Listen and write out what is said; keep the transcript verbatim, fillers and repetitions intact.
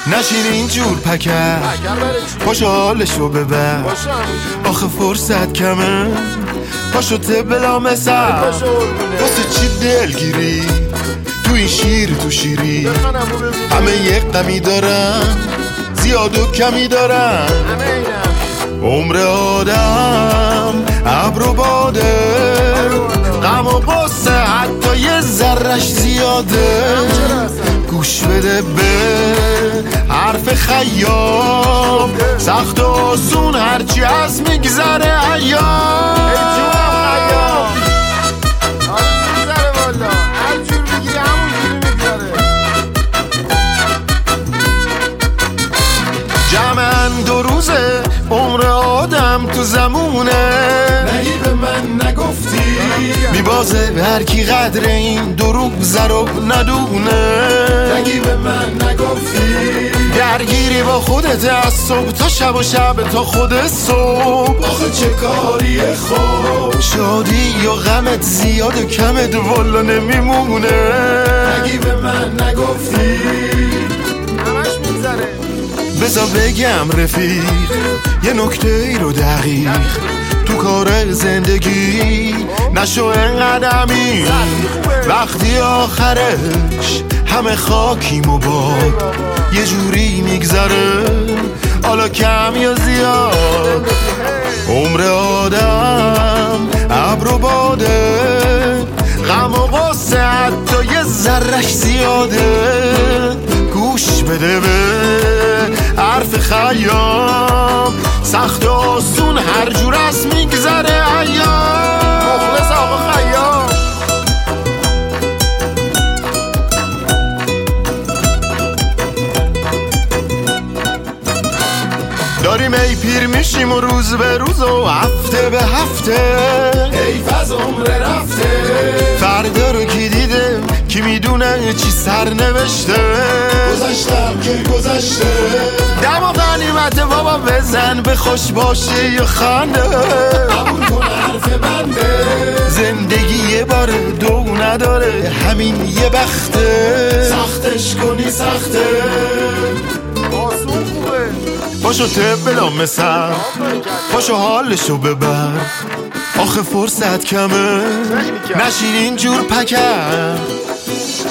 نشین اینجور پکر پاشو حالشو ببر آخه فرصت کمه پاشو تبلا مثل واسه چی دلگیری تو این شیر تو شیری همه یک غمی دارن زیاد و کمی دارن عمر آدم ابر و باده غم و غصه حتی یه ذرش زیاده گوش بده به حرف خیام سخت و آسون هرچی از میگذره ایام جمعن دو روزه عمر آدم تو زمونه نگی به من نگفتی میبازه هر کی قدر این دروغ زرب ندونه نگی به من نگفتی درگیری با خودت از صبح تا شب و شب تا خود صبح آخه چه کاری خوب شادی یا غمت زیاد و کمت والا نمیمونه نگی به من نگفتی همش میگذره بذار بگم رفیق یه نکته ای رو دقیق تو کار زندگی نشو انقدمی وقتی آخرش همه خاکیم و باد یه جوری میگذره حالا کم یا زیاد عمر آدم ابر و باده غم و غصه حتی یه ذرش زیاده گوش بده به حرف خیام سخت و آسون هر جور از میگذره ایام مخلص آقا خیام داریم ای پیر میشیم و روز به روز و هفته به هفته حیف از عمر رفته فردا رو کی دیده کی میدونه چی سر نوشته گذشتم که گذشته دم و غنیمت بابا بزن به خوش باشه یا خنده قبول کن حرف بنده زندگی یه باره دو نداره همین یه بخته سختش کنی سخته آسون خوبه پاشو تبلا مثل پاشو حالشو ببر آخه فرصت کمه نشین اینجور پکر